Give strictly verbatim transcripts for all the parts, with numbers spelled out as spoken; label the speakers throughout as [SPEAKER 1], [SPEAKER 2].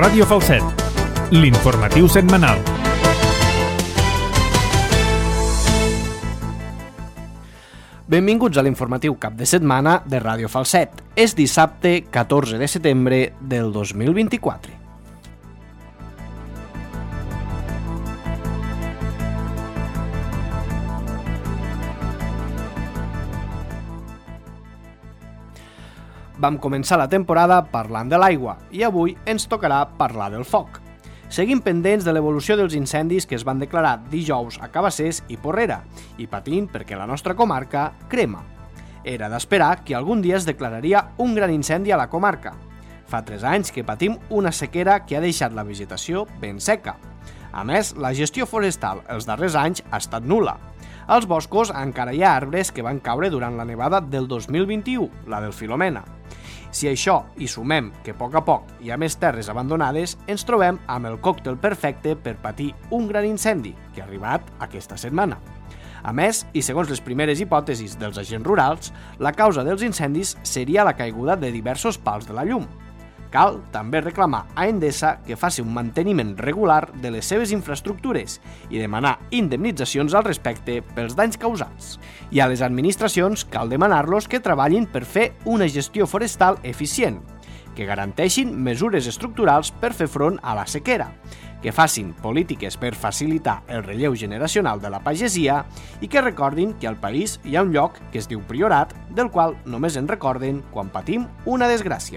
[SPEAKER 1] Ràdio Falset, l'informatiu setmanal.
[SPEAKER 2] Benvinguts a l'informatiu cap de setmana de Ràdio Falset. És dissabte catorze de setembre del dos mil vint-i-quatre. Vam començar la temporada parlant de l'aigua i avui ens tocarà parlar del foc. Seguim pendents de l'evolució dels incendis que es van declarar dijous a Cabassers i Porrera i patint perquè la nostra comarca crema. Era d'esperar que algun dia es declararia un gran incendi a la comarca. Fa tres anys que patim una sequera que ha deixat la vegetació ben seca. A més, la gestió forestal els darrers anys ha estat nul·la. Als boscos encara hi ha arbres que van caure durant la nevada del dos mil vint-i-u, la del Filomena. Si a això hi sumem que a poc a poc hi ha més terres abandonades, ens trobem amb el còctel perfecte per patir un gran incendi que ha arribat aquesta setmana. A més, i segons les primeres hipòtesis dels agents rurals, la causa dels incendis seria la caiguda de diversos pals de la llum. Cal també reclamar a Endesa que faci un manteniment regular de les seves infraestructures i demanar indemnitzacions al respecte pels danys causats. I a les administracions cal demanar-los que treballin per fer una gestió forestal eficient, que garanteixin mesures estructurals per fer front a la sequera, que facin polítiques per facilitar el relleu generacional de la pagesia i que recordin que al país hi ha un lloc que es diu Priorat, del qual només en recorden quan patim una desgràcia.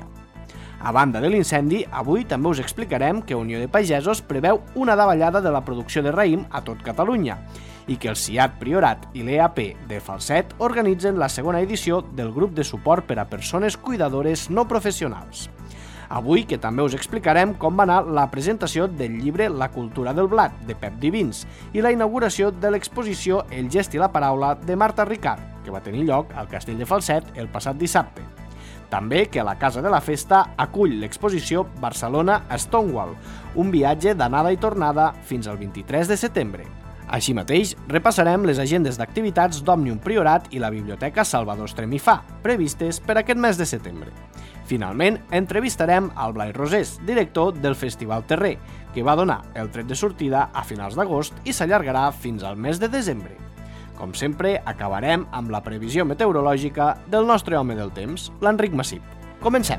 [SPEAKER 2] A banda de l'incendi, avui també us explicarem que Unió de Pagesos preveu una davallada de la producció de raïm a tot Catalunya i que el CIAT Priorat i l'E A P de Falset organitzen la segona edició del grup de suport per a persones cuidadores no professionals. Avui que també us explicarem com va anar la presentació del llibre La cultura del blat, de Pep Divins, i la inauguració de l'exposició El gest i la paraula de Marta Ricard, que va tenir lloc al Castell de Falset el passat dissabte. També que la Casa de la Festa acull l'exposició Barcelona a Stonewall, un viatge d'anada i tornada fins al vint-i-tres de setembre. Així mateix, repassarem les agendes d'activitats d'Òmnium Priorat i la Biblioteca Salvador Estremifà, previstes per aquest mes de setembre. Finalment, entrevistarem al Blai Rosés, director del Festival Terrer, que va donar el tret de sortida a finals d'agost i s'allargarà fins al mes de desembre. Com sempre, acabarem amb la previsió meteorològica del nostre home del temps, l'Enric Massip. Comencem!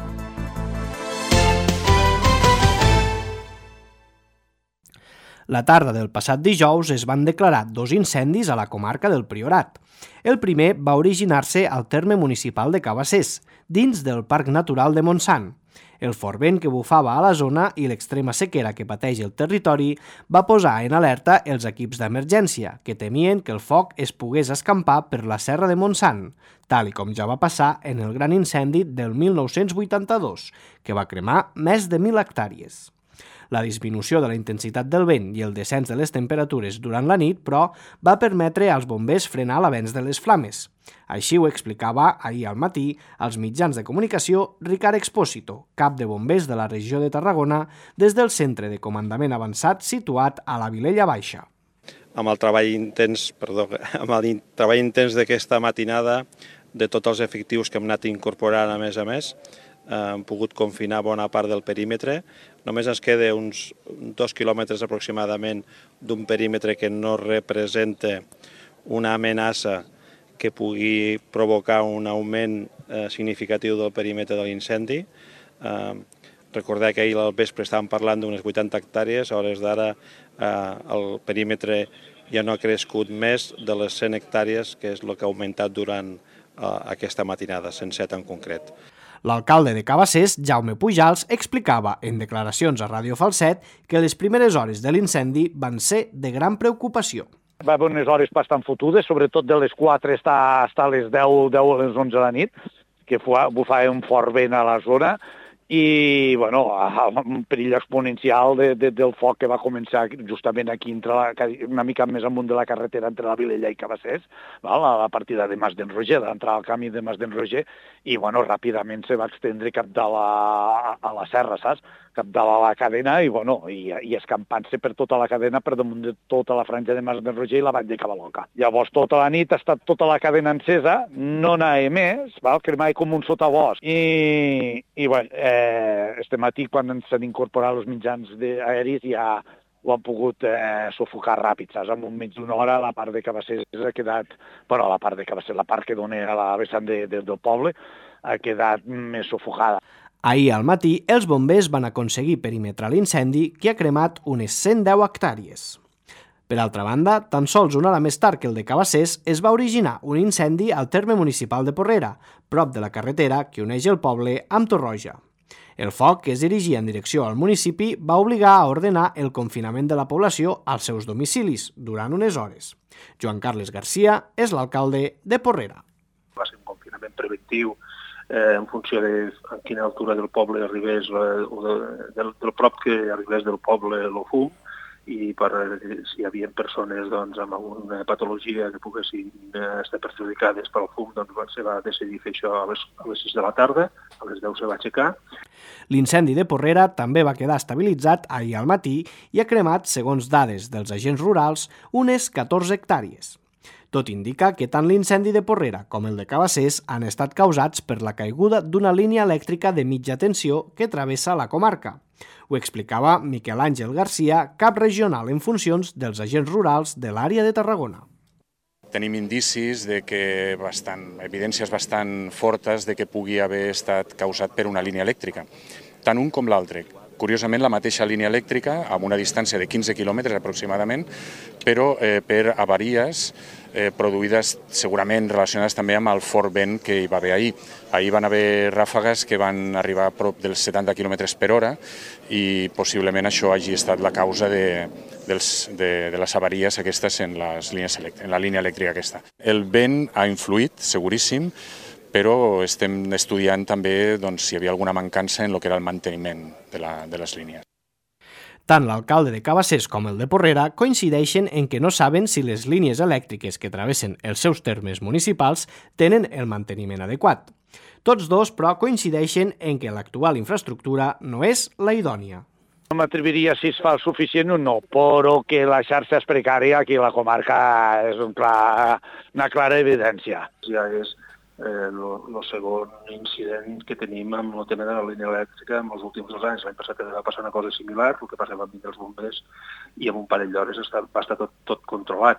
[SPEAKER 2] La tarda del passat dijous es van declarar dos incendis a la comarca del Priorat. El primer va originar-se al terme municipal de Cabassers, dins del Parc Natural de Montsant. El fort vent que bufava a la zona i l'extrema sequera que pateix el territori va posar en alerta els equips d'emergència, que temien que el foc es pogués escampar per la serra de Montsant, tal i com ja va passar en el gran incendi del mil nou-cents vuitanta-dos, que va cremar més de mil hectàrees. La disminució de la intensitat del vent i el descens de les temperatures durant la nit, però, va permetre als bombers frenar l'avenç de les flames. Així ho explicava ahir al matí als mitjans de comunicació Ricard Expósito, cap de bombers de la regió de Tarragona, des del centre de comandament avançat situat a la Vilella Baixa.
[SPEAKER 3] Amb el treball intens, perdó, amb el treball intens d'aquesta matinada, de tots els efectius que hem anat incorporant a més a més, hem pogut confinar bona part del perímetre. Només ens queda uns dos quilòmetres aproximadament d'un perímetre que no representa una amenaça que pugui provocar un augment eh, significatiu del perímetre de l'incendi. Eh, recordar que ahir al vespre estàvem parlant d'unes vuitanta hectàrees, a hores d'ara eh, el perímetre ja no ha crescut més de les cent hectàrees, que és el que ha augmentat durant eh, aquesta matinada, cent set en concret.
[SPEAKER 2] L'alcalde de Cabassers, Jaume Pujals, explicava en declaracions a Ràdio Falset que les primeres hores de l'incendi van ser de gran preocupació.
[SPEAKER 4] Va haver unes hores bastant fotudes, sobretot de les quatre fins a les deu, deu a les onze de la nit, que bufava un fort vent a la zona, i bueno, un perill exponencial de, de, del foc que va començar justament aquí, entre la, una mica més amunt de la carretera entre la Vilella i Cabassers, val? A la partida de Mas d'en Roger, d'entrar al camí de Mas d'en Roger, i bueno, ràpidament se va extendre cap de la, a la serra, saps? capdavant la cadena i, bueno, i, i escampant-se per tota la cadena per damunt de tota la franja de Mas del Roger i la vall de Cavaloca. Llavors, tota la nit ha estat tota la cadena encesa, no anava més, val? Cremava com un sotabosc. I, i bueno, eh, este matí, quan s'han incorporat els mitjans aeris, ja ho han pogut eh, sufocar ràpid, saps? En un mig d'una hora la part de Cabassers ha quedat, bueno, la part de Cabassers, la part que dona a la vessant de, de, del poble, ha quedat més sufocada.
[SPEAKER 2] Ahir al matí, els bombers van aconseguir perimetrar l'incendi que ha cremat unes cent deu hectàrees. Per altra banda, tan sols una hora més tard que el de Cabassers, es va originar un incendi al terme municipal de Porrera, prop de la carretera que uneix el poble amb Torroja. El foc, que es dirigia en direcció al municipi, va obligar a ordenar el confinament de la població als seus domicilis durant unes hores. Joan Carles Garcia és l'alcalde de Porrera.
[SPEAKER 5] Va ser un confinament preventiu eh, en funció de a quina altura del poble arribés eh, o de, del, del prop que arribés del poble el fum, i per si hi havia persones doncs, amb alguna patologia que poguessin estar perjudicades pel fum, doncs se va decidir fer això a les, a les sis de la tarda, a les deu se va aixecar.
[SPEAKER 2] L'incendi de Porrera també va quedar estabilitzat ahir al matí i ha cremat, segons dades dels agents rurals, unes catorze hectàrees. Tot indica que tant l'incendi de Porrera com el de Cabassers han estat causats per la caiguda d'una línia elèctrica de mitja tensió que travessa la comarca. Ho explicava Miquel Àngel Garcia, cap regional en funcions dels agents rurals de l'àrea de Tarragona.
[SPEAKER 6] Tenim indicis de que bastant, evidències bastant fortes de que pugui haver estat causat per una línia elèctrica, tant un com l'altre. Curiosament, la mateixa línia elèctrica, amb una distància de quinze quilòmetres aproximadament, però eh, per avaries eh, produïdes segurament relacionades també amb el fort vent que hi va haver ahir. Ahir van haver ràfegues que van arribar a prop dels setanta quilòmetres per hora i possiblement això hagi estat la causa de, dels, de, de les avaries aquestes en, les línies elèctriques, en la línia elèctrica aquesta. El vent ha influït, seguríssim, però estem estudiant també doncs, si hi havia alguna mancança en el que era el manteniment de, la, de les línies.
[SPEAKER 2] Tant l'alcalde de Cabassers com el de Porrera coincideixen en que no saben si les línies elèctriques que travessen els seus termes municipals tenen el manteniment adequat. Tots dos, però, coincideixen en que l'actual infraestructura no és la idònia.
[SPEAKER 4] No m'atreviria si es fa el suficient o no, però que la xarxa és precària aquí a la comarca és un clar, una clara evidència.
[SPEAKER 5] Ja és el eh, segon incident que tenim amb el tema de la línia elèctrica en els últims dos anys. L'any passat va passar una cosa similar, el que passava amb els bombers, i en un parell d'hores va estar tot, tot controlat.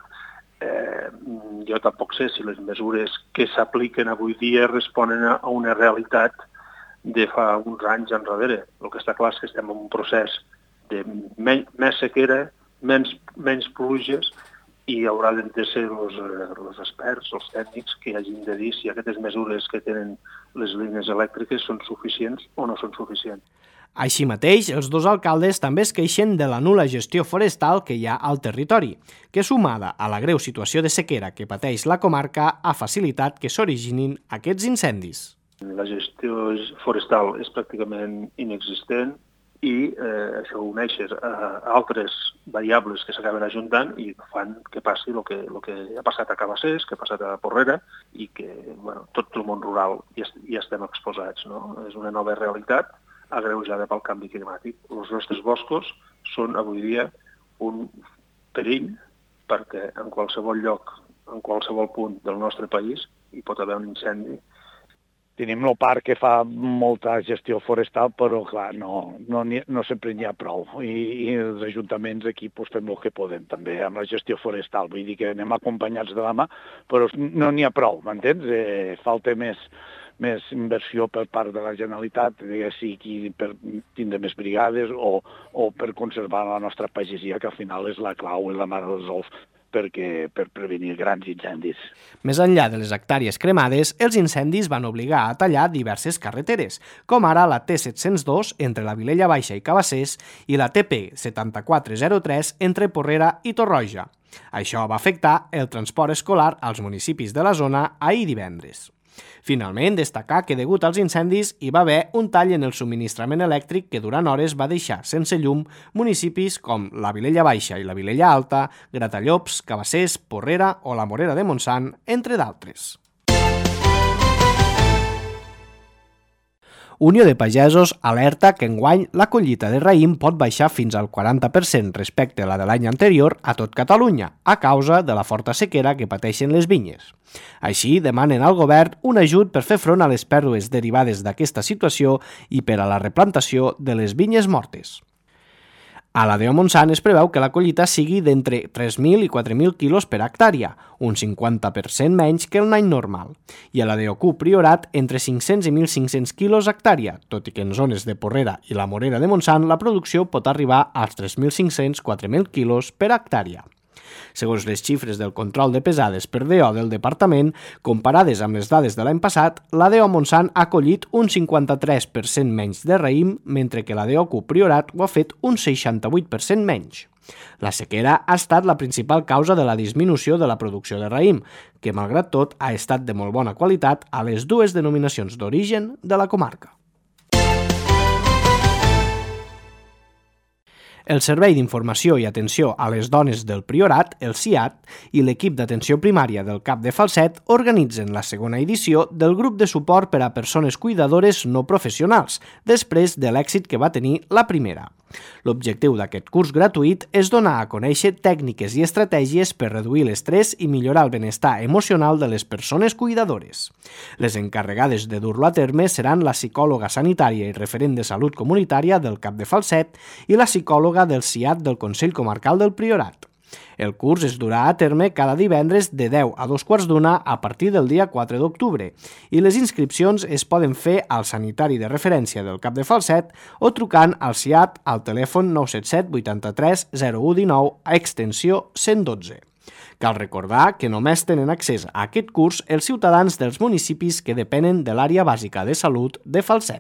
[SPEAKER 5] Eh, jo tampoc sé si les mesures que s'apliquen avui dia responen a una realitat de fa uns anys enrere. El que està clar és que estem en un procés de men més sequera, menys, menys pluges, i haurà de ser els, els experts, els tècnics, que hagin de dir si aquestes mesures que tenen les línies elèctriques són suficients o no són suficients.
[SPEAKER 2] Així mateix, els dos alcaldes també es queixen de la nul·la gestió forestal que hi ha al territori, que sumada a la greu situació de sequera que pateix la comarca ha facilitat que s'originin aquests incendis.
[SPEAKER 5] La gestió forestal és pràcticament inexistent, i eh, això ho uneixes a altres variables que s'acaben ajuntant i fan que passi el que, el que ha passat a Cabassers, que ha passat a Porrera i que bueno, tot el món rural ja, ja estem exposats. No? És una nova realitat agreujada pel canvi climàtic. Els nostres boscos són avui dia un perill perquè en qualsevol lloc, en qualsevol punt del nostre país hi pot haver un incendi.
[SPEAKER 4] Tenim el parc que fa molta gestió forestal, però clar, no, no, no sempre n'hi ha prou. I, i els ajuntaments aquí pues, fem el que podem també amb la gestió forestal. Vull dir que anem acompanyats de la mà, però no n'hi ha prou, m'entens? Eh, falta més, més inversió per part de la Generalitat, ja sigui per tindre més brigades o, o per conservar la nostra pagesia, que al final és la clau i la mare dels ous perquè, per prevenir grans incendis.
[SPEAKER 2] Més enllà de les hectàrees cremades, els incendis van obligar a tallar diverses carreteres, com ara la T set cents dos entre la Vilella Baixa i Cabassers i la T P setanta-quatre zero tres entre Porrera i Torroja. Això va afectar el transport escolar als municipis de la zona ahir divendres. Finalment, destacar que degut als incendis hi va haver un tall en el subministrament elèctric que durant hores va deixar sense llum municipis com la Vilella Baixa i la Vilella Alta, Gratallops, Cabassers, Porrera o la Morera de Montsant, entre d'altres. Unió de Pagesos alerta que enguany la collita de raïm pot baixar fins al quaranta per cent respecte a la de l'any anterior a tot Catalunya, a causa de la forta sequera que pateixen les vinyes. Així, demanen al govern un ajut per fer front a les pèrdues derivades d'aquesta situació i per a la replantació de les vinyes mortes. A la D O Montsant es preveu que la collita sigui d'entre tres mil i quatre mil quilos per hectàrea, un cinquanta per cent menys que un any normal, i a la D O Q Priorat entre cinc-cents i mil cinc-cents quilos hectàrea, tot i que en zones de Porrera i la Morera de Montsant la producció pot arribar als tres mil cinc-cents a quatre mil quilos per hectàrea. Segons les xifres del control de pesades per D O del departament, comparades amb les dades de l'any passat, la D O Montsant ha collit un cinquanta-tres per cent menys de raïm, mentre que la D O Q Priorat ho ha fet un seixanta-vuit per cent menys. La sequera ha estat la principal causa de la disminució de la producció de raïm, que malgrat tot ha estat de molt bona qualitat a les dues denominacions d'origen de la comarca. El Servei d'Informació i Atenció a les Dones del Priorat, el S I A T, i l'equip d'atenció primària del Cap de Falset organitzen la segona edició del grup de suport per a persones cuidadores no professionals, després de l'èxit que va tenir la primera. L'objectiu d'aquest curs gratuït és donar a conèixer tècniques i estratègies per reduir l'estrès i millorar el benestar emocional de les persones cuidadores. Les encarregades de dur-lo a terme seran la psicòloga sanitària i referent de salut comunitària del Cap de Falset i la psicòloga del S I A T del Consell Comarcal del Priorat. El curs es durà a terme cada divendres de deu a dos quarts d'una a partir del dia quatre d'octubre i les inscripcions es poden fer al sanitari de referència del Cap de Falset o trucant al S I A T al telèfon nou set set vuitanta-tres zero u dinou a extensió cent dotze. Cal recordar que només tenen accés a aquest curs els ciutadans dels municipis que depenen de l'àrea bàsica de salut de Falset.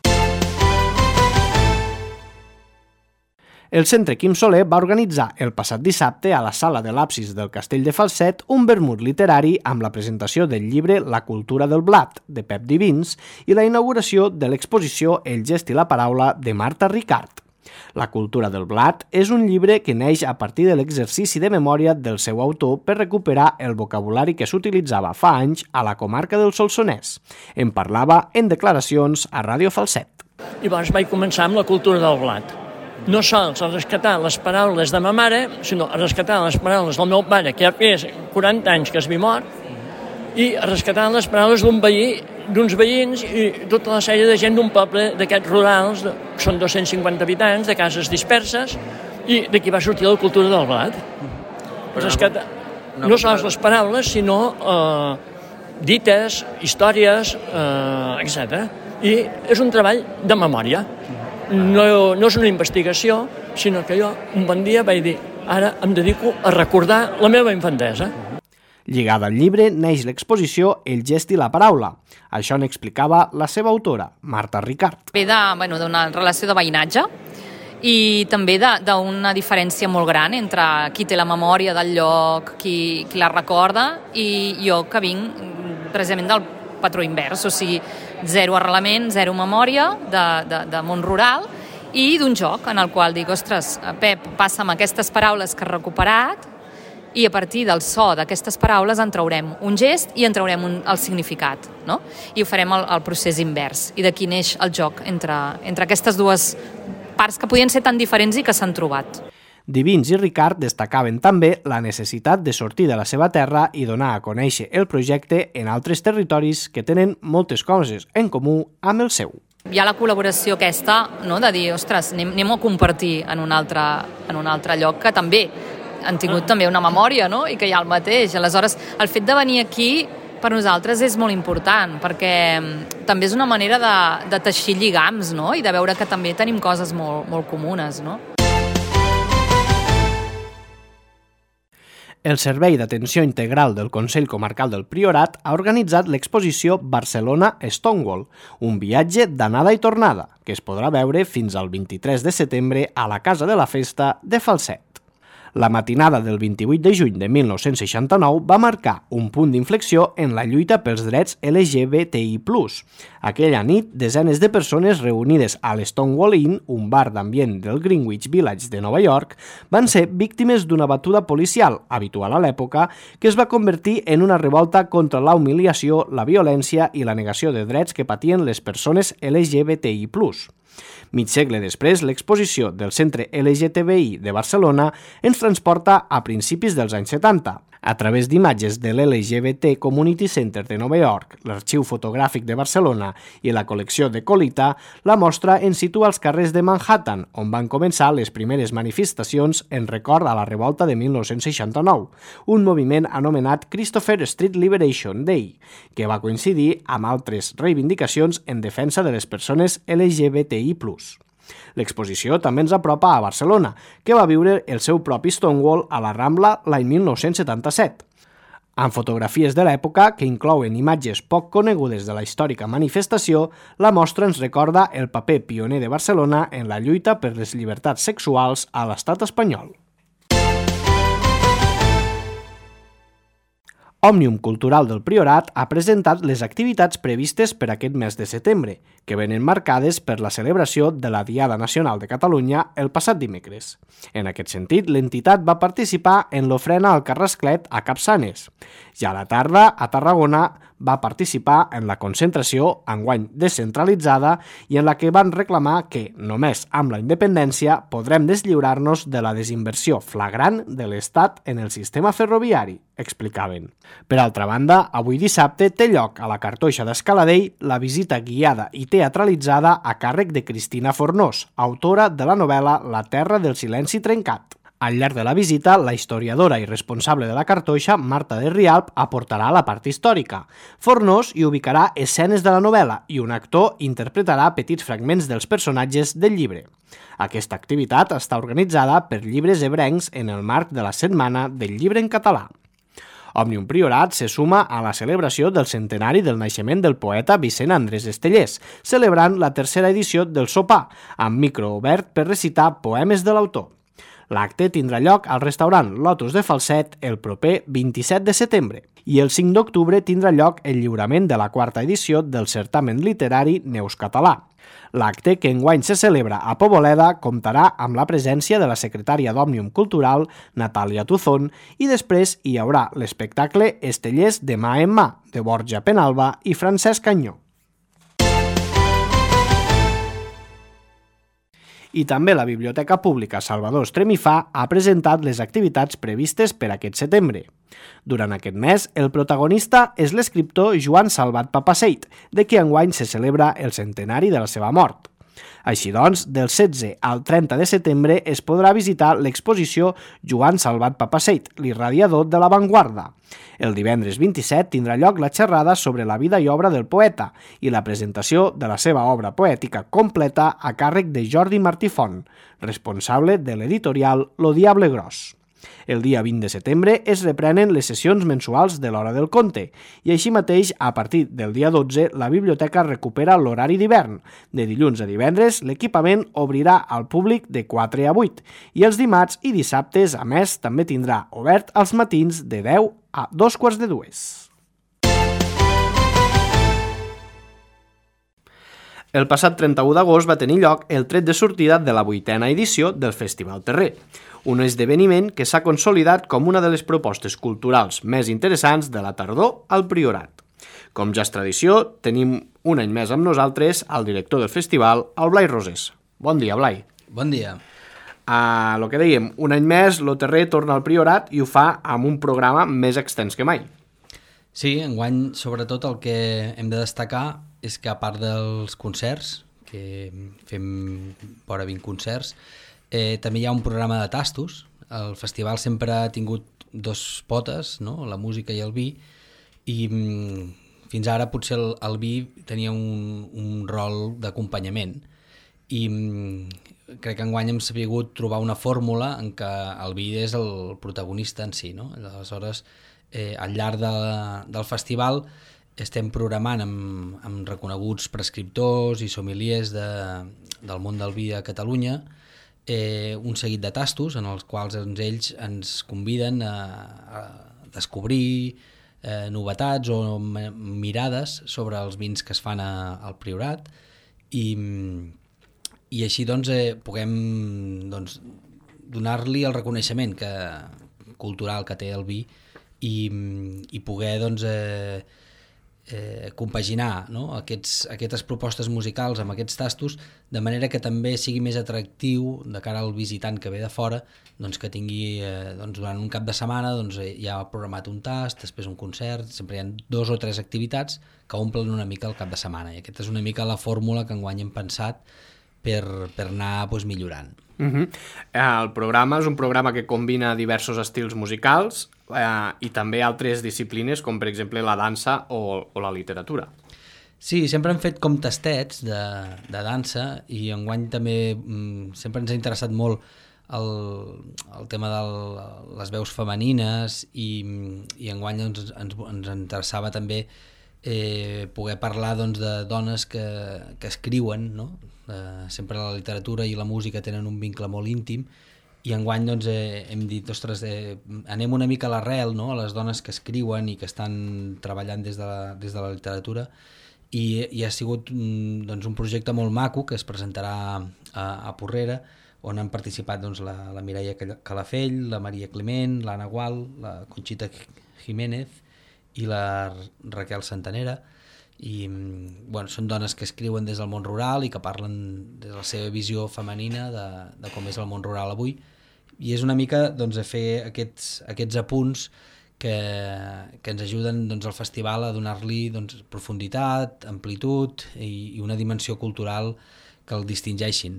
[SPEAKER 2] El Centre Quim Soler va organitzar el passat dissabte a la sala de l'absis del Castell de Falset un vermut literari amb la presentació del llibre La cultura del blat, de Pep Divins, i la inauguració de l'exposició El gest i la paraula, de Marta Ricart. La cultura del blat és un llibre que neix a partir de l'exercici de memòria del seu autor per recuperar el vocabulari que s'utilitzava fa anys a la comarca del Solsonès. En parlava en declaracions a Ràdio Falset.
[SPEAKER 7] Llavors vaig començar amb la cultura del blat. No sols a rescatar les paraules de ma mare, sinó a rescatar les paraules del meu pare, que ja fes quaranta anys que es vi mort, i a rescatar les paraules d'un veí, d'uns veïns i tota la sèrie de gent d'un poble d'aquests rurals, que són dos-cents cinquanta habitants, de cases disperses, i d'aquí va sortir la cultura del blat. Rescatar no sols les paraules, sinó eh, dites, històries, eh, etcètera. I és un treball de memòria. No, no és una investigació, sinó que jo un bon dia vaig dir ara em dedico a recordar la meva infantesa.
[SPEAKER 2] Lligada al llibre neix l'exposició El gest i la paraula. Això n'explicava la seva autora, Marta Ricart.
[SPEAKER 8] Ve d'una bueno, relació de veïnatge i també d'una diferència molt gran entre qui té la memòria del lloc, qui, qui la recorda, i jo que vinc precisament del patró invers, o sigui, zero arrelament, zero memòria de, de, de món rural i d'un joc en el qual dic, ostres, Pep, passa'm aquestes paraules que has recuperat i a partir del so d'aquestes paraules en traurem un gest i en traurem un, el significat, no? I ho farem el, el procés invers. I d'aquí neix el joc entre, entre aquestes dues parts que podien ser tan diferents i que s'han trobat.
[SPEAKER 2] Divins i Ricart destacaven també la necessitat de sortir de la seva terra i donar a conèixer el projecte en altres territoris que tenen moltes coses en comú amb el seu.
[SPEAKER 8] Hi ha la col·laboració aquesta, no?, de dir, ostres, anem, anem a compartir en un, altre, en un altre lloc que també han tingut també una memòria, no?, i que hi ha el mateix. Aleshores, el fet de venir aquí per nosaltres és molt important, perquè també és una manera de, de teixir lligams, no?, i de veure que també tenim coses molt, molt comunes, no?
[SPEAKER 2] El Servei d'Atenció Integral del Consell Comarcal del Priorat ha organitzat l'exposició Barcelona Stonewall, un viatge d'anada i tornada, que es podrà veure fins al vint-i-tres de setembre a la Casa de la Festa de Falset. La matinada del vint-i-vuit de juny de mil nou-cents seixanta-nou va marcar un punt d'inflexió en la lluita pels drets L G B T I plus. Aquella nit, desenes de persones reunides a l'Stonewall Inn, un bar d'ambient del Greenwich Village de Nova York, van ser víctimes d'una batuda policial, habitual a l'època, que es va convertir en una revolta contra la humiliació, la violència i la negació de drets que patien les persones L G B T I plus. Mig segle després, l'exposició del Centre L G T B I de Barcelona ens transporta a principis dels anys setanta. A través d'imatges de l'L G B T Community Center de Nova York, l'Arxiu Fotogràfic de Barcelona i la col·lecció de Colita, la mostra ens situa als carrers de Manhattan, on van començar les primeres manifestacions en record a la revolta de mil nou-cents seixanta-nou, un moviment anomenat Christopher Street Liberation Day, que va coincidir amb altres reivindicacions en defensa de les persones L G B T I plus. L'exposició també ens apropa a Barcelona, que va viure el seu propi Stonewall a la Rambla l'any mil nou-cents setanta-set. Amb fotografies de l'època, que inclouen imatges poc conegudes de la històrica manifestació, la mostra ens recorda el paper pioner de Barcelona en la lluita per les llibertats sexuals a l'estat espanyol. Òmnium Cultural del Priorat ha presentat les activitats previstes per aquest mes de setembre, que venen marcades per la celebració de la Diada Nacional de Catalunya el passat dimecres. En aquest sentit, l'entitat va participar en l'ofrena al Carrasclet a Capçanes. Ja a la tarda, a Tarragona, va participar en la concentració, enguany descentralitzada, i en la que van reclamar que, només amb la independència, podrem deslliurar-nos de la desinversió flagrant de l'Estat en el sistema ferroviari, explicaven. Per altra banda, avui dissabte té lloc a la Cartoixa d'Escaladell la visita guiada i teatralitzada a càrrec de Cristina Fornós, autora de la novel·la La terra del silenci trencat. Al llarg de la visita, la historiadora i responsable de la Cartoixa, Marta de Rialp, aportarà la part històrica. Fornós hi ubicarà escenes de la novel·la i un actor interpretarà petits fragments dels personatges del llibre. Aquesta activitat està organitzada per Llibres Ebrencs en el marc de la Setmana del Llibre en Català. Òmnium Priorat se suma a la celebració del centenari del naixement del poeta Vicent Andrés Estellés, celebrant la tercera edició del sopar, amb micro obert per recitar poemes de l'autor. L'acte tindrà lloc al restaurant Lotus de Falset el proper vint-i-set de setembre i el cinc d'octubre tindrà lloc el lliurament de la quarta edició del certamen literari Neus Català. L'acte, que enguany se celebra a Poboleda, comptarà amb la presència de la secretària d'Òmnium Cultural, Natàlia Tuzón, i després hi haurà l'espectacle Estellers de mà en mà, de Borja Penalba i Francesc Canyó. I també la Biblioteca Pública Salvador Estremifà ha presentat les activitats previstes per aquest setembre. Durant aquest mes, el protagonista és l'escriptor Joan Salvat Papaseit, de qui enguany se celebra el centenari de la seva mort. Així doncs, del setze al trenta de setembre es podrà visitar l'exposició Joan Salvat Papaseit, l'irradiador de l'avantguarda. El divendres vint-i-set tindrà lloc la xerrada sobre la vida i obra del poeta i la presentació de la seva obra poètica completa a càrrec de Jordi Martí Font, responsable de l'editorial Lo Diable Gros. El dia vint de setembre es reprenen les sessions mensuals de l'Hora del Conte i així mateix, a partir del dia dotze, la biblioteca recupera l'horari d'hivern. De dilluns a divendres, l'equipament obrirà al públic de quatre a vuit i els dimarts i dissabtes, a més, també tindrà obert als matins de deu a dos quarts de dues. El passat trenta-u d'agost va tenir lloc el tret de sortida de la vuitena edició del Festival Terrer, un esdeveniment que s'ha consolidat com una de les propostes culturals més interessants de la tardor al Priorat. Com ja és tradició, tenim un any més amb nosaltres el director del festival, el Blai Rosés. Bon dia, Blai.
[SPEAKER 9] Bon dia.
[SPEAKER 2] A lo que dèiem, un any més, lo Terrer torna al Priorat i ho fa amb un programa més extens que mai.
[SPEAKER 9] Sí, enguany, sobretot, el que hem de destacar és que a part dels concerts, que fem vora vint concerts, eh, també hi ha un programa de tastos. El festival sempre ha tingut dos potes, no? La música i el vi, i mm, fins ara potser el, el vi tenia un, un rol d'acompanyament. I mm, crec que enguany hem sabut trobar una fórmula en què el vi és el protagonista en si, no? Aleshores, eh, al llarg de, del festival estem programant amb, amb reconeguts prescriptors i sommeliers de, del món del vi a Catalunya eh, un seguit de tastos en els quals doncs, ells ens conviden a, a descobrir eh, novetats o mirades sobre els vins que es fan a, al Priorat i, i així doncs, eh, puguem doncs, donar-li el reconeixement que, cultural que té el vi i, i poder doncs, eh, eh, compaginar, no? Aquests, aquestes propostes musicals amb aquests tastos de manera que també sigui més atractiu de cara al visitant que ve de fora, doncs, que tingui eh, doncs, durant un cap de setmana doncs, ja ha programat un tast, després un concert, sempre hi ha dos o tres activitats que omplen una mica el cap de setmana i aquesta és una mica la fórmula que enguany hem pensat per, per anar doncs, millorant.
[SPEAKER 2] Uh-huh. El programa és un programa que combina diversos estils musicals eh, i també altres disciplines com per exemple la dansa o, o la literatura.
[SPEAKER 9] Sí, sempre hem fet com tastets de, de dansa i enguany també mm, sempre ens ha interessat molt el, el tema de les veus femenines i, i enguany doncs, ens, ens interessava també eh, poder parlar doncs, de dones que, que escriuen, no? Eh, sempre la literatura i la música tenen un vincle molt íntim i enguany doncs, eh, hem dit, ostres, eh, anem una mica a l'arrel, no? A les dones que escriuen i que estan treballant des de la, des de la literatura i, i ha sigut doncs, un projecte molt maco que es presentarà a, a Porrera on han participat doncs, la, la Mireia Calafell, la Maria Climent, l'Anna Gual, la Conxita Jiménez i la Raquel Santanera i bueno, són dones que escriuen des del món rural i que parlen de la seva visió femenina de, de com és el món rural avui i és una mica doncs, a fer aquests, aquests apunts que, que ens ajuden doncs, al festival a donar-li doncs, profunditat, amplitud i, i una dimensió cultural que el distingeixin.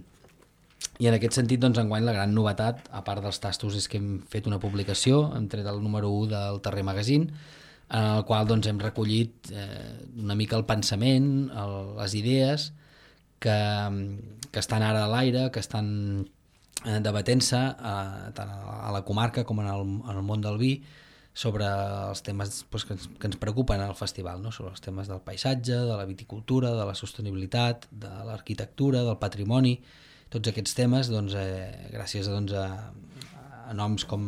[SPEAKER 9] I en aquest sentit, doncs, enguany la gran novetat, a part dels tastos, és que hem fet una publicació, hem tret el número u del Terrer Magazine, en el qual doncs, hem recollit eh, una mica el pensament, el, les idees que, que estan ara a l'aire, que estan eh, debatent-se eh, tant a la comarca com en el, en el món del vi sobre els temes doncs, que, ens, que ens preocupen al festival, no? Sobre els temes del paisatge, de la viticultura, de la sostenibilitat, de l'arquitectura, del patrimoni, tots aquests temes, doncs, eh, gràcies doncs, a, a noms com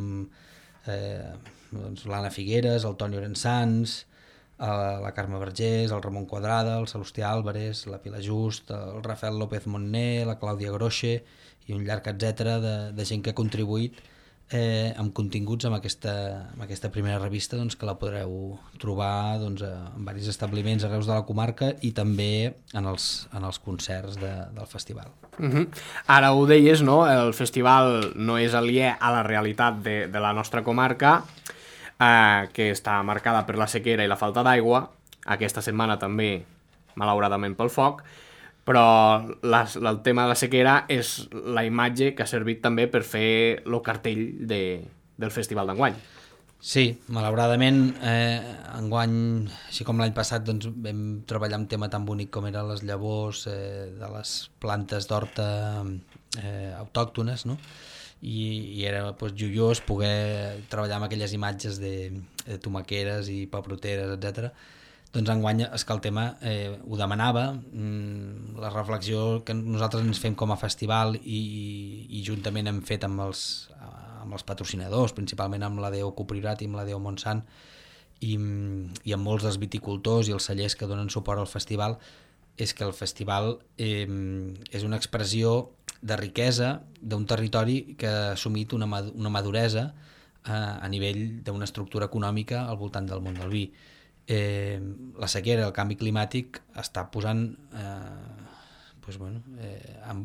[SPEAKER 9] eh, doncs, l'Anna Figueres, el Toni Orensans, la Carme Vergés, el Ramon Quadrada, el Salustià Álvarez, la Pilar Just, el Rafael López Montner, la Clàudia Groixe i un llarg etcètera de, de gent que ha contribuït eh, amb continguts amb aquesta, amb aquesta primera revista doncs, que la podreu trobar doncs, en diversos establiments arreu de la comarca i també en els, en els concerts de, del festival.
[SPEAKER 2] Uh-huh. Ara ho deies, no? El festival no és aliè a la realitat de, de la nostra comarca, eh, que està marcada per la sequera i la falta d'aigua, aquesta setmana també, malauradament pel foc, però la, el tema de la sequera és la imatge que ha servit també per fer el cartell de, del festival d'enguany.
[SPEAKER 9] Sí, malauradament, eh, enguany, així com l'any passat, doncs, vam treballar un tema tan bonic com eren les llavors eh, de les plantes d'horta eh, autòctones, no? I, i era doncs, joiós poder treballar amb aquelles imatges de, de tomaqueres i paproteres, etcètera. Doncs enguany és que el tema eh, ho demanava, mm, la reflexió que nosaltres ens fem com a festival i, i juntament hem fet amb els, amb els patrocinadors, principalment amb l'A D O Copriorat i amb l'A D O Montsant i, i amb molts dels viticultors i els cellers que donen suport al festival, és que el festival eh, és una expressió de riquesa d'un territori que ha assumit una, una maduresa eh, a nivell d'una estructura econòmica al voltant del món del vi. Eh, la sequera, el canvi climàtic està posant eh, pues bueno, eh, en,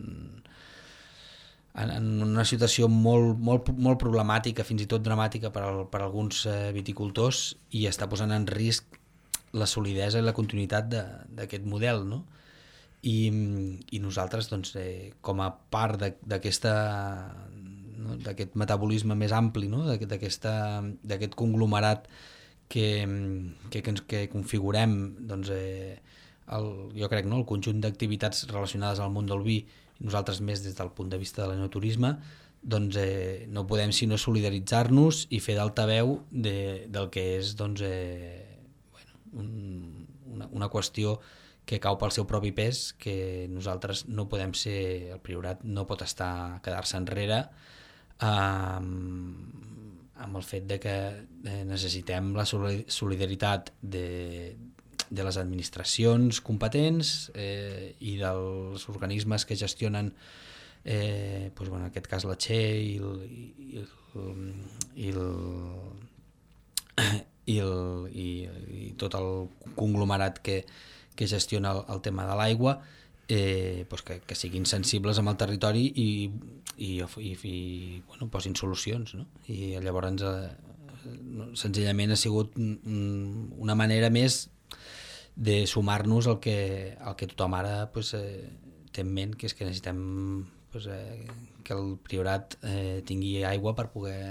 [SPEAKER 9] en, en una situació molt, molt, molt problemàtica, fins i tot dramàtica per, al, per alguns eh, viticultors i està posant en risc la solidesa i la continuïtat d'aquest model, no? I, i nosaltres doncs, eh, com a part d'aquesta no, d'aquest metabolisme més ampli, no? d'aquest conglomerat que, que, que configurem doncs, eh, el, jo crec no? el conjunt d'activitats relacionades al món del vi, nosaltres més des del punt de vista de l'enoturisme, doncs eh, no podem sinó solidaritzar-nos i fer d'altaveu de, del que és doncs, eh, bueno, un, una, una qüestió que cau pel seu propi pes, que nosaltres no podem ser, el Priorat no pot estar, quedar-se enrere amb, amb el fet de que necessitem la solidaritat de, de les administracions competents eh, i dels organismes que gestionen eh, doncs, bueno, en aquest cas la Che i el, i el, i el, i, el, i, i tot el conglomerat que que gestiona el, el tema de l'aigua, eh, pues que, que siguin sensibles amb el territori i, i, i, i bueno, posin solucions. No? I llavors eh, senzillament ha sigut una manera més de sumar-nos al que, al que tothom ara pues, eh, té en ment, que és que necessitem pues, eh, que el Priorat eh, tingui aigua per poder...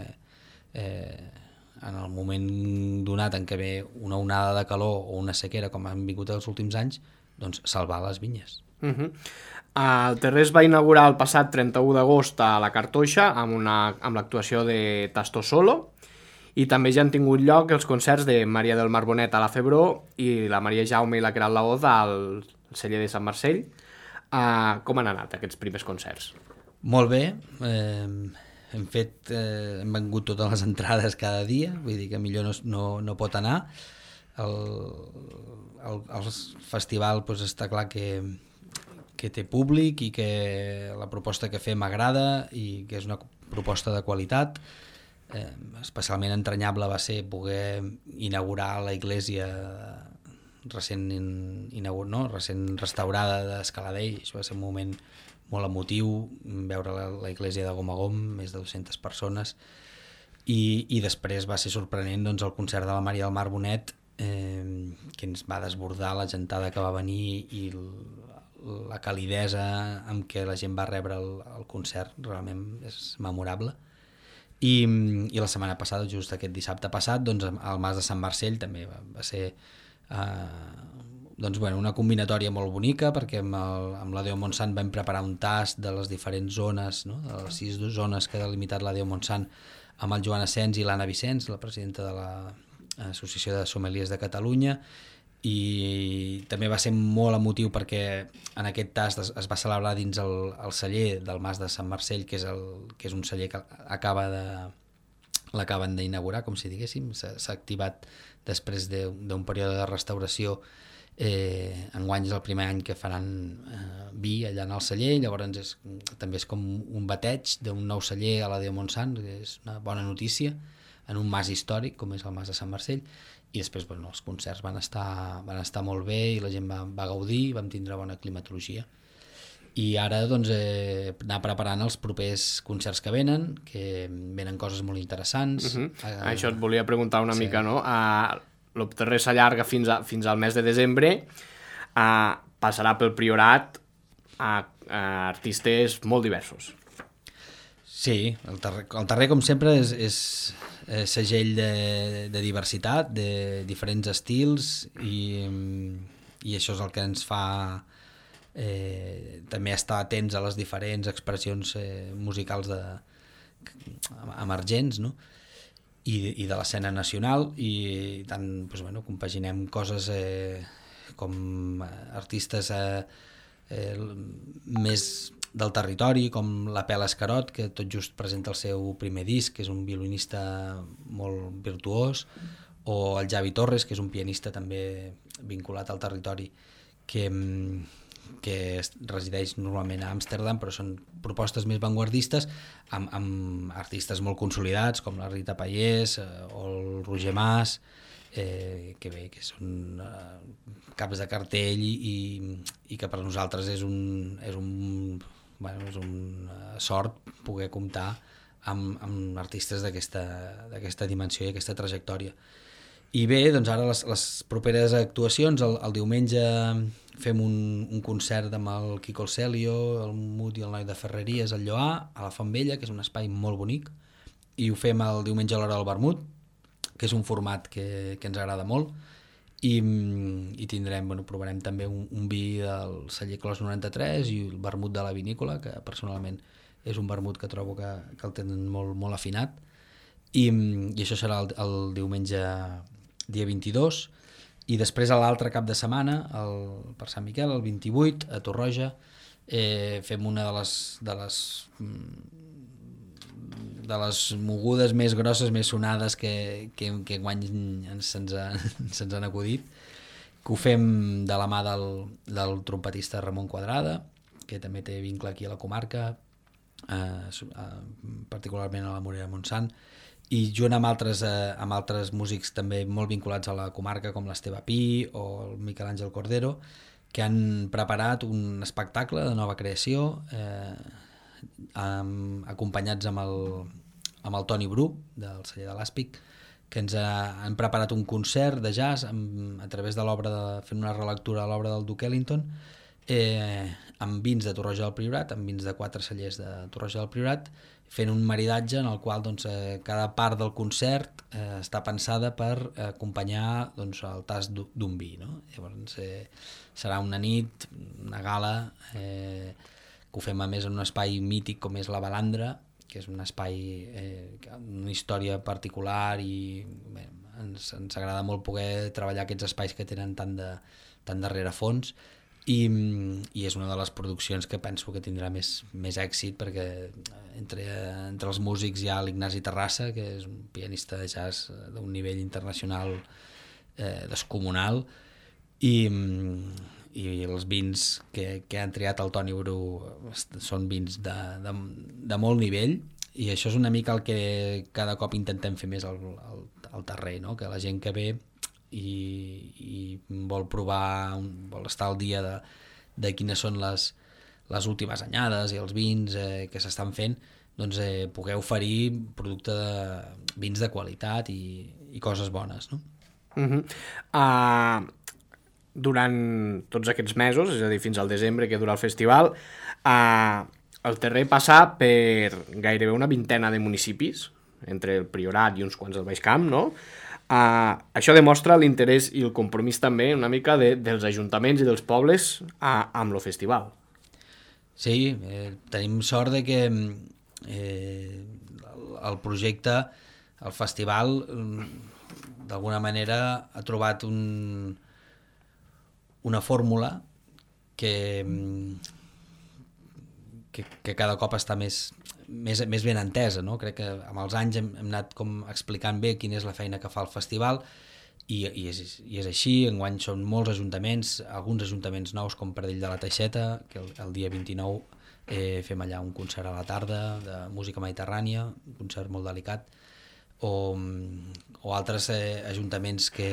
[SPEAKER 9] Eh, en el moment donat en què ve una onada de calor o una sequera com han vingut els últims anys, doncs salvar les vinyes.
[SPEAKER 2] Uh-huh. El Terrer es va inaugurar el passat trenta-u d'agost a la Cartoixa amb, una, amb l'actuació de Tasto Solo, i també ja han tingut lloc els concerts de Maria del Mar Bonet a la Febró i la Maria Jaume i la Queralt Laoz al celler de Sant Marcell. Uh, com han anat aquests primers concerts?
[SPEAKER 9] Molt bé, eh... hem fet, eh, hem vengut totes les entrades cada dia, vull dir que millor no, no, no pot anar. El, el, el festival pues, està clar que, que té públic i que la proposta que fem m'agrada i que és una proposta de qualitat. Eh, especialment entranyable va ser poder inaugurar la iglesia recent, inaugura, no? recent restaurada d'Escaladell. Això va ser un moment molt emotiu, veure la, la iglesia de Gom a Gom, més de dues-centes persones, i, i després va ser sorprenent doncs, el concert de la Maria del Mar Bonet, eh, que ens va desbordar la gentada que va venir i l, la calidesa amb què la gent va rebre el, el concert, realment és memorable. I, i la setmana passada, just aquest dissabte passat, doncs, al Mas de Sant Marcell també va, va ser... Eh, doncs, bueno, una combinatòria molt bonica, perquè amb, el, amb l'Adeo Montsant vam preparar un tast de les diferents zones, no? De les sis zones que ha delimitat l'Adeo Montsant, amb el Joan Asens i l'Anna Vicenç, la presidenta de l'Associació de Sommeliers de Catalunya, i també va ser molt emotiu perquè en aquest tast es, es va celebrar dins el, el celler del Mas de Sant Marcell, que és, el, que és un celler que acaba de... l'acaben d'inaugurar, com si diguéssim, s'ha, s'ha activat després de, d'un període de restauració. Eh, enguany és el primer any que faran eh, vi allà en el celler, llavors és, també és com un bateig d'un nou celler a l'Adeo Montsant, que és una bona notícia, en un mas històric com és el Mas de Sant Marcell, i després bueno, els concerts van estar, van estar molt bé i la gent va, va gaudir, vam tindre bona climatologia. I ara doncs, eh, anar preparant els propers concerts que venen, que venen coses molt interessants.
[SPEAKER 2] Uh-huh. eh, Això et volia preguntar una sí. mica, no? Uh, el Terrer s'allarga fins, a, fins al mes de desembre, uh, passarà pel Priorat a, a artistes molt diversos.
[SPEAKER 9] Sí, el Terrer, el terrer com sempre és, és, és segell de, de diversitat, de diferents estils, i, i això és el que ens fa eh, també estar atents a les diferents expressions eh, musicals de, emergents, no? I, i de l'escena nacional, i tant doncs, bueno, compaginem coses eh, com artistes eh, eh, més del territori, com la Pela Escarot, que tot just presenta el seu primer disc, que és un violinista molt virtuós, o el Javi Torres, que és un pianista també vinculat al territori, que, que resideix normalment a Amsterdam, però són propostes més vanguardistes amb, amb artistes molt consolidats com la Rita Pallés eh, o el Roger Mas, eh, que bé, que són eh, caps de cartell i, i que per nosaltres és un, és un, bueno, és una sort poder comptar amb, amb artistes d'aquesta dimensió i aquesta trajectòria. I bé, doncs ara les, les properes actuacions, el, el diumenge fem un, un concert amb el Quico el Celio, el Mut i el Noi de Ferreries al Lloar, a la Font Vella, que és un espai molt bonic, i ho fem el diumenge a l'hora del vermut, que és un format que, que ens agrada molt, i, i tindrem, bueno, provarem també un, un vi del celler Clos noranta-tres i el vermut de la vinícola, que personalment és un vermut que trobo que, que el tenen molt, molt afinat, i, i això serà el, el diumenge dia vint-i-dos, i després a l'altre cap de setmana, el, per Sant Miquel, el vint-i-vuit, a Torroja, eh, fem una de les, de les de les mogudes més grosses, més sonades que, que, que enguany se'ns, ha, se'ns han acudit, que ho fem de la mà del, del trompetista Ramon Quadrada, que també té vincle aquí a la comarca, eh, particularment a la Morera Montsant, i junt amb altres, eh, amb altres músics també molt vinculats a la comarca, com l'Esteve Pi o el Miquel Àngel Cordero, que han preparat un espectacle de nova creació, eh, amb, acompanyats amb el, amb el Toni Bru, del celler de l'Àspic, que ens ha, han preparat un concert de jazz amb, a través de l'obra, de, fent una relectura de l'obra del Duke Ellington, eh, amb vins de Torroja del Priorat, amb vins de quatre cellers de Torroja del Priorat, fent un maridatge en el qual doncs, eh, cada part del concert eh, està pensada per acompanyar doncs, el tast d'un vi. No? Llavors eh, serà una nit, una gala, eh, que ho fem a més en un espai mític com és la Balandra, que és un espai, eh, una història particular i bé, ens, ens agrada molt poder treballar aquests espais que tenen tant de, tant de rerefons i, i és una de les produccions que penso que tindrà més, més èxit perquè entre, entre els músics hi ha l'Ignasi Terrassa, que és un pianista de jazz d'un nivell internacional eh, descomunal i i els vins que, que han triat el Toni Bru són vins de, de, de molt nivell i això és una mica el que cada cop intentem fer més al, al, al terreny, no? Que la gent que ve i, i vol provar, vol estar al dia de, de quines són les, les últimes anyades i els vins eh, que s'estan fent, doncs eh, poder oferir producte de vins de qualitat i, i coses bones, no?
[SPEAKER 2] Uh-huh. Uh... Durant tots aquests mesos, és a dir, fins al desembre que dura el festival, eh, el Terrer passa per gairebé una vintena de municipis, entre el Priorat i uns quants del Baix Camp, no? Eh, això demostra l'interès i el compromís també una mica de, dels ajuntaments i dels pobles eh, amb el festival.
[SPEAKER 9] Sí, eh, tenim sort de que eh, el projecte, el festival, d'alguna manera ha trobat un... una fórmula que, que, que cada cop està més, més, més ben entesa, no? Crec que amb els anys hem, hem anat com explicant bé quina és la feina que fa el festival i, i, és, i és així. Enguany són molts ajuntaments, alguns ajuntaments nous com Pradell de la Teixeta, que el, el dia vint-i-nou eh, fem allà un concert a la tarda de música mediterrània, un concert molt delicat, o, o altres eh, ajuntaments que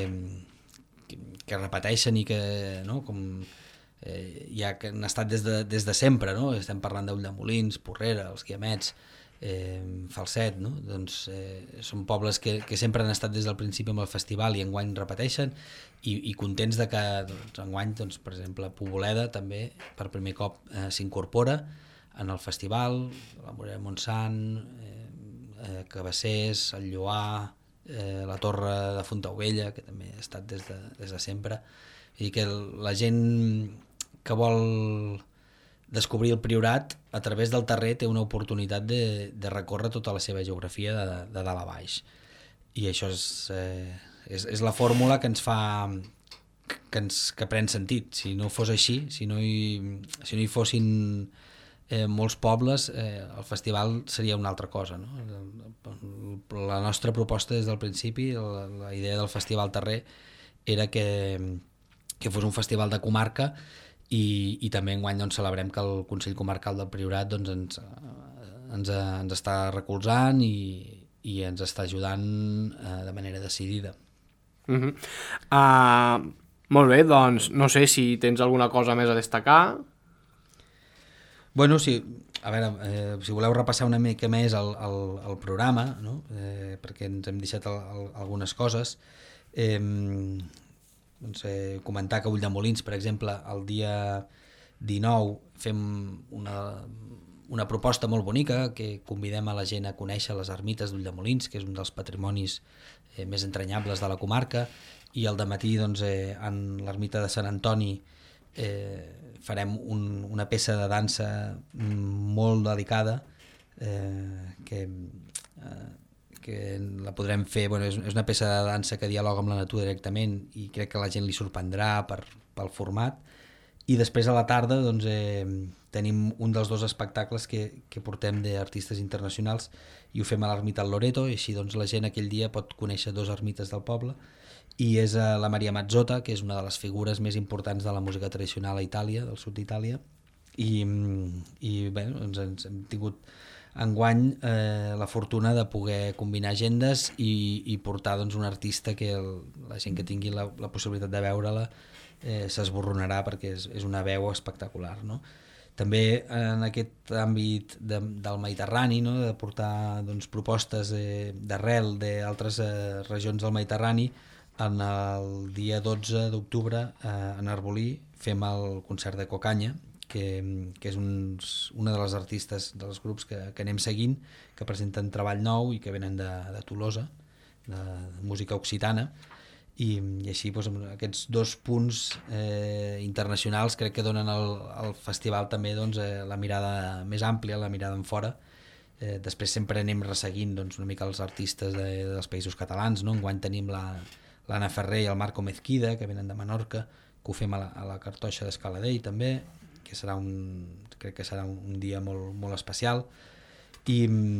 [SPEAKER 9] que repeteixen i que, no, com eh, ja que han estat des de, des de sempre, no? Estem parlant d'Ulldemolins, Porrera, els Guiamets, eh, Falset, no? Doncs eh, són pobles que, que sempre han estat des del principi amb el festival i enguany repeteixen i, i contents de que doncs, enguany, doncs, per exemple, Poboleda també per primer cop eh, s'incorpora en el festival, la Morera Montsant, eh, eh, Cabassers, el Lloar, Eh, la Torre de Fontaubella, que també ha estat des de, des de sempre. I que la gent que vol descobrir el Priorat a través del Terrer té una oportunitat de, de recórrer tota la seva geografia de, de dalt a baix. I això és, eh, és, és la fórmula que ens fa que, ens, que pren sentit. Si no fos així, si no hi, si no hi fossin Eh, molts pobles, eh, el festival seria una altra cosa, no? La nostra proposta des del principi, la, la idea del Festival Terrer era que, que fos un festival de comarca i, i també enguany doncs, celebrem que el Consell Comarcal del Priorat doncs, ens, ens, ens està recolzant i, i ens està ajudant eh, de manera decidida.
[SPEAKER 2] Uh-huh. Uh, molt bé, doncs no sé si tens alguna cosa més a destacar.
[SPEAKER 9] Bueno, sí, a veure, eh, si voleu repassar una mica més el, el, el programa, no? eh, perquè ens hem deixat el, el, algunes coses, eh, doncs, eh, comentar que a Ulldemolins, per exemple, el dia dinou fem una, una proposta molt bonica que convidem a la gent a conèixer les ermites d'Ulldemolins, que és un dels patrimonis eh, més entranyables de la comarca, i al dematí doncs, eh, en l'ermita de Sant Antoni eh, farem un, una peça de dansa molt delicada eh, que, eh, que la podrem fer, bueno, és, és una peça de dansa que dialoga amb la natura directament i crec que a la gent li sorprendrà per, pel format. I després a la tarda doncs, eh, tenim un dels dos espectacles que, que portem d'artistes internacionals i ho fem a l'Ermita al Loreto, i així doncs, la gent aquell dia pot conèixer dos ermites del poble, i és eh, la Maria Mazzotta, que és una de les figures més importants de la música tradicional a Itàlia, del sud d'Itàlia, i, i bé, doncs ens hem tingut enguany eh, la fortuna de poder combinar agendes i, i portar doncs, un artista que el, la gent que tingui la, la possibilitat de veure-la eh, s'esborronarà, perquè és, és una veu espectacular, no? També en aquest àmbit de, del Mediterrani, no? De portar doncs, propostes eh, d'arrel d'altres eh, regions del Mediterrani. En el dia dotze d'octubre eh, en Arbolí fem el concert de Cocanya, que, que és uns, una de les artistes dels grups que, que anem seguint, que presenten treball nou i que venen de, de Tolosa, de, de música occitana, i, i així doncs, amb aquests dos punts eh, internacionals crec que donen al, al festival també doncs, eh, la mirada més àmplia, la mirada en fora. Eh, després sempre anem resseguint doncs, una mica els artistes de, dels països catalans, no? Enguany tenim la, l'Anna Ferrer i el Marco Mezquida, que venen de Menorca, que ho fem a la, a la Cartoixa d'Escaladell també, que serà un, crec que serà un dia molt, molt especial. I,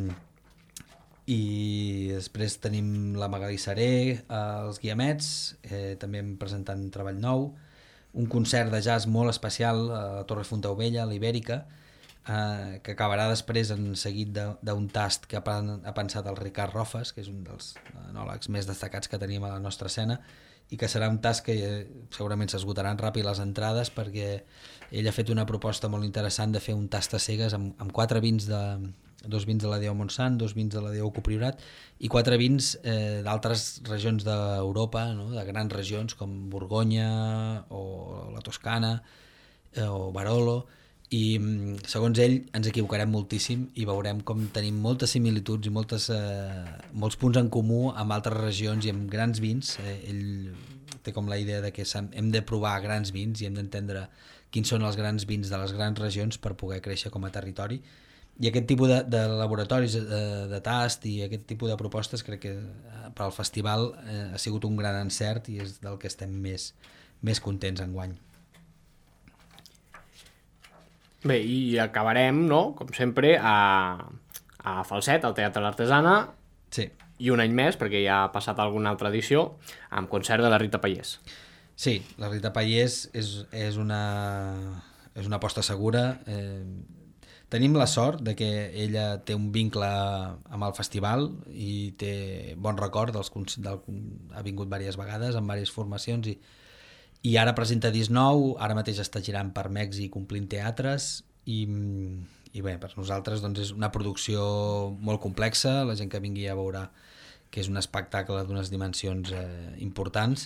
[SPEAKER 9] i després tenim la Magalí Seré, els Guiamets, eh, també presentant treball nou, un concert de jazz molt especial a la Torre Fontaubella, a l'Ibèrica, eh, que acabarà després en seguit d'un tast que ha, ha pensat el Ricard Rofes, que és un dels enòlegs més destacats que tenim a la nostra escena, i que serà un tast que segurament s'esgotaran ràpid les entrades, perquè ell ha fet una proposta molt interessant de fer un tast a cegues amb, amb quatre vins de, dos vins de la Déu Montsant, dos vins de la Déu Copriorat i quatre vins eh, d'altres regions d'Europa, no? De grans regions com Borgonya o la Toscana eh, o Barolo, i segons ell ens equivocarem moltíssim i veurem com tenim moltes similituds i moltes, eh, molts punts en comú amb altres regions i amb grans vins. Eh, ell té com la idea de que hem de provar grans vins i hem d'entendre quins són els grans vins de les grans regions per poder créixer com a territori. I aquest tipus de, de laboratoris de, de tast i aquest tipus de propostes crec que per al festival eh, ha sigut un gran encert i és del que estem més, més contents enguany.
[SPEAKER 2] Bé, i acabarem, no?, com sempre, a, a Falset, al Teatre l'Artesana,
[SPEAKER 9] sí.
[SPEAKER 2] I un any més, perquè ja ha passat alguna altra edició, amb concert de la Rita Pallés.
[SPEAKER 9] Sí, la Rita Pallés és, és, una, és una aposta segura. Eh, tenim la sort de que ella té un vincle amb el festival i té bon record, dels, del, ha vingut diverses vegades amb diverses formacions i I ara presenta disc nou, ara mateix està girant per Mèxic omplint teatres i, i bé, per nosaltres doncs, és una producció molt complexa, la gent que vingui a veure que és un espectacle d'unes dimensions eh, importants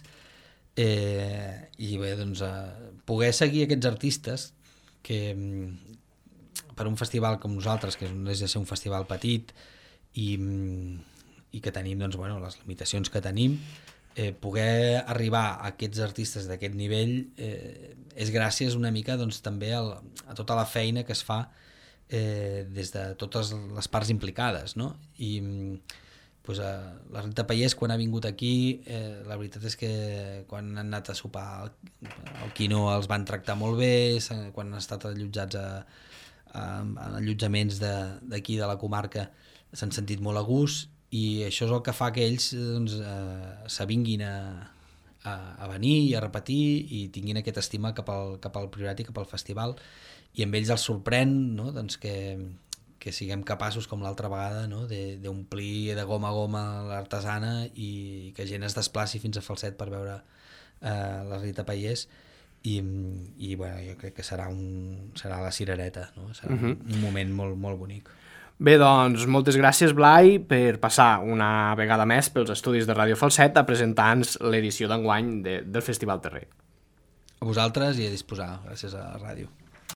[SPEAKER 9] eh, i bé, doncs eh, poder seguir aquests artistes que per un festival com nosaltres, que és de ser un festival petit i, i que tenim doncs, bueno, les limitacions que tenim, Eh, poder arribar a aquests artistes d'aquest nivell eh, és gràcies una mica doncs, també al, a tota la feina que es fa eh, des de totes les parts implicades, no? I pues, eh, la Rita Pallés quan ha vingut aquí eh, la veritat és que quan han anat a sopar al, al Quino els van tractar molt bé, quan han estat allotjats a, a, a allotjaments d'aquí de, de la comarca s'han sentit molt a gust. I això és el que fa que ells doncs, eh, s'avinguin a, a, a venir i a repetir i tinguin aquesta estima cap al, cap al Priorat i cap al festival, i amb ells els sorprèn, no? Doncs que, que siguem capaços com l'altra vegada, no? d'omplir de goma a goma l'Artesana i que gent es desplaci fins a Falset per veure eh, la Rita Pallés i, i bueno, jo crec que serà, un, serà la cirereta, no? Serà uh-huh. un moment molt, molt bonic.
[SPEAKER 2] Bé, doncs, moltes gràcies, Blai, per passar una vegada més pels estudis de Ràdio Falset a presentar-nos l'edició d'enguany de, del Festival Terrer.
[SPEAKER 9] A vosaltres i a disposar, gràcies a la ràdio.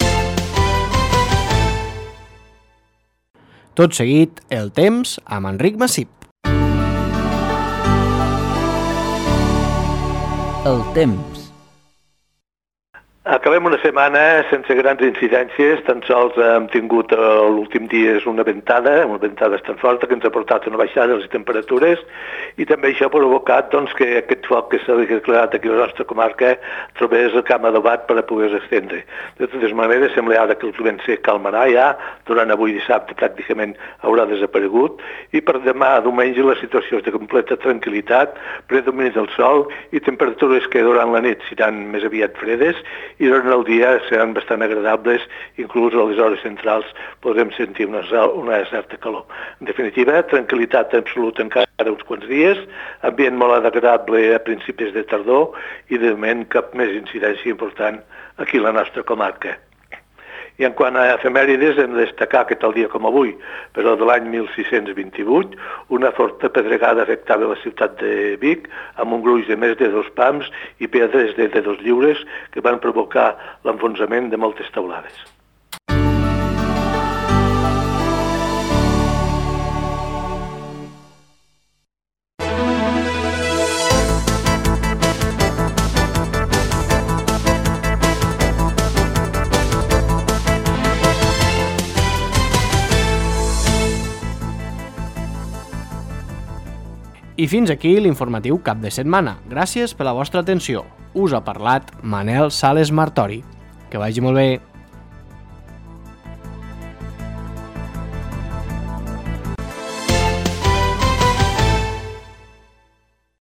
[SPEAKER 2] Tot seguit, el temps amb Enric Massip.
[SPEAKER 10] El temps. Acabem una setmana sense grans incidències, tan sols hem tingut l'últim dia una ventada, una ventada tan forta que ens ha portat una baixada de les temperatures i també això ha provocat doncs, que aquest foc que s'ha declarat aquí a la nostra comarca trobés el camp adobat per a poder estendre. De totes maneres, sembla ara que el vent se calmarà ja, durant avui dissabte pràcticament haurà desaparegut i per demà diumenge la situació és de completa tranquil·litat, predomini del sol i temperatures que durant la nit seran més aviat fredes i durant el dia seran bastant agradables, inclús a les hores centrals podrem sentir una, una certa calor. En definitiva, tranquil·litat absoluta encara uns quants dies, ambient molt agradable a principis de tardor i de moment cap més incidència important aquí a la nostra comarca. I en quant a efemèrides, hem de destacar que tal dia com avui, però de l'any mil sis-cents vint-i-vuit, una forta pedregada afectava la ciutat de Vic amb un gruix de més de dos pams i pedres de, de dos lliures que van provocar l'enfonsament de moltes teulades.
[SPEAKER 2] I fins aquí l'informatiu cap de setmana. Gràcies per la vostra atenció. Us ha parlat Manel Sales Martori. Que vagi molt bé.